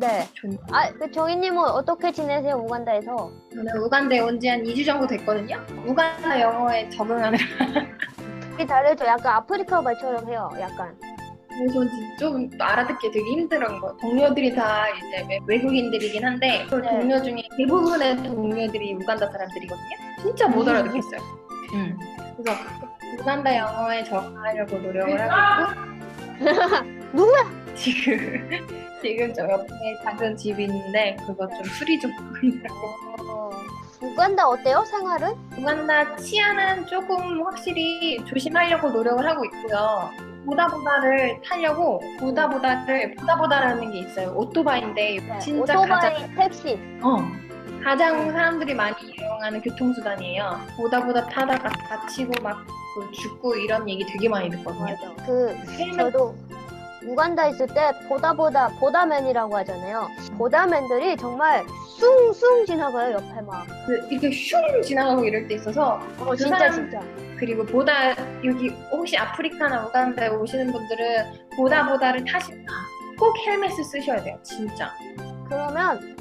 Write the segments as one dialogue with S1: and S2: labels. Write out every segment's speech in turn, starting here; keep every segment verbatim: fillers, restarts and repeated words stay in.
S1: 네.
S2: 좋-
S1: 아, 그 정희님은 어떻게 지내세요, 우간다에서?
S2: 저는 우간다에 온 지 한 이 주 정도 됐거든요. 우간다 영어에 적응하는
S1: 되게 다르죠? 약간 아프리카 말처럼 해요, 약간.
S2: 그래서 좀 알아듣기 되게 힘든 거. 동료들이 다 이제 외- 외국인들이긴 한데 그
S1: 네.
S2: 동료 중에 대부분의 동료들이 우간다 사람들이거든요. 진짜 못 알아듣겠어요. 음. 그래서 우간다 영어에 적응하려고 노력을 하고 있고
S1: 누구야?
S2: 지금 지금 저 옆에 작은 집이 있는데 그거 좀 수리 좀 하고 있는데
S1: 어, 우간다 어때요, 생활은?
S2: 우간다 치안은 조금 확실히 조심하려고 노력을 하고 있고요. 보다보다를 타려고 보다보다를 보다보다라는 게 있어요. 오토바이인데
S1: 네.
S2: 진짜
S1: 오토바이,
S2: 가장
S1: 택시.
S2: 어 가장 사람들이 많이 이용하는 교통수단이에요. 보다보다 타다가 다치고 막 그 죽고 이런 얘기 되게 많이 듣거든요.
S1: 맞아. 그,
S2: 헬멧
S1: 저도 우간다 있을 때 보다보다, 보다맨이라고 하잖아요. 보다맨들이 정말 숭숭 지나가요, 옆에 막.
S2: 그 이렇게 슝 지나가고 이럴 때 있어서
S1: 어,
S2: 그
S1: 진짜,
S2: 사람-
S1: 진짜.
S2: 그리고 보다 여기 혹시 아프리카나 우간다에 오시는 분들은 보다보다를 타시면 꼭 헬멧을 쓰셔야 돼요. 진짜.
S1: 그러면,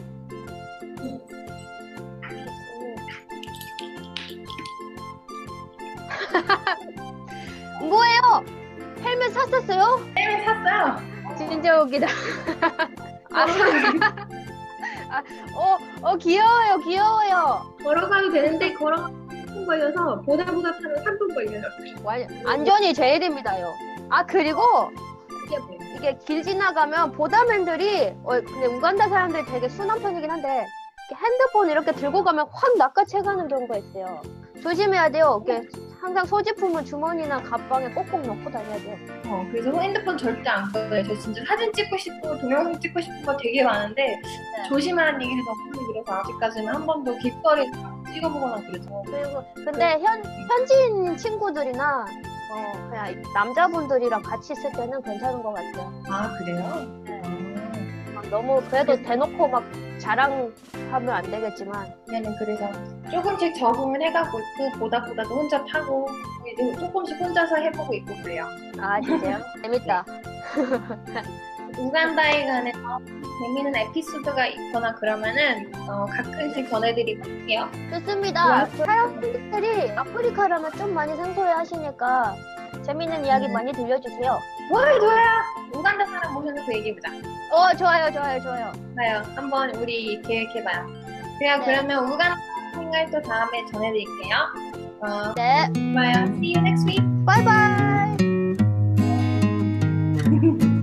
S1: 뭐예요? 헬멧 샀었어요?
S2: 헬멧 샀어요.
S1: 진짜 웃기다. 아, 아, 어, 어, 귀여워요, 귀여워요.
S2: 걸어가도 되는데 걸어가도 삼 분 걸려서 보다보다 타면 삼 분 걸려요.
S1: 완- 안전이 제일입니다요. 아, 그리고
S2: 이게 뭐예요?
S1: 이게 길 지나가면 보다맨들이, 어, 근데 우간다 사람들이 되게 순한 편이긴 한데, 이렇게 핸드폰 이렇게 들고 가면 확 낚아채가는 경우가 있어요. 조심해야 돼요. 이렇게 항상 소지품은 주머니나 가방에 꼭꼭 넣고 다녀야 돼요.
S2: 어, 그래서 핸드폰 절대 안 꺼요. 저 진짜 사진 찍고 싶고 동영상 찍고 싶은 거 되게 많은데 조심하라는 얘기를 너무 들어서 아직까지는 한 번도 길거리에 찍어보거나 그러죠.
S1: 그리고 근데 현 현지인 친구들이나 어 그냥 남자분들이랑 같이 있을 때는 괜찮은 것 같아요.
S2: 아 그래요?
S1: 네.
S2: 음.
S1: 막 너무 그래도 대놓고 막 자랑하면 안 되겠지만
S2: 그냥 그래서 조금씩 적응을 해가고 있고 보다 보다도 혼자 타고 이제 조금씩 혼자서 해보고 있고 그래요.
S1: 아 진짜요? 재밌다.
S2: 우간다에 관해서 재미있는 에피소드가 있거나 그러면은 어, 가끔씩 전해드리고 할게요.
S1: 좋습니다. 그 사람들이 아프리카라면 좀 많이 생소해 하시니까 재밌는 이야기
S2: 음.
S1: 많이 들려주세요.
S2: 와 좋아요. 우간다 사람 모셔놓고 얘기해보자.
S1: 어 좋아요 좋아요 좋아요.
S2: 좋아요. 한번 우리 계획해봐요. 그래요.
S1: 네.
S2: 그러면 우간다 생활 또 다음에 전해드릴게요. 어,
S1: 네.
S2: 좋아요. See you next week.
S1: 바이바이.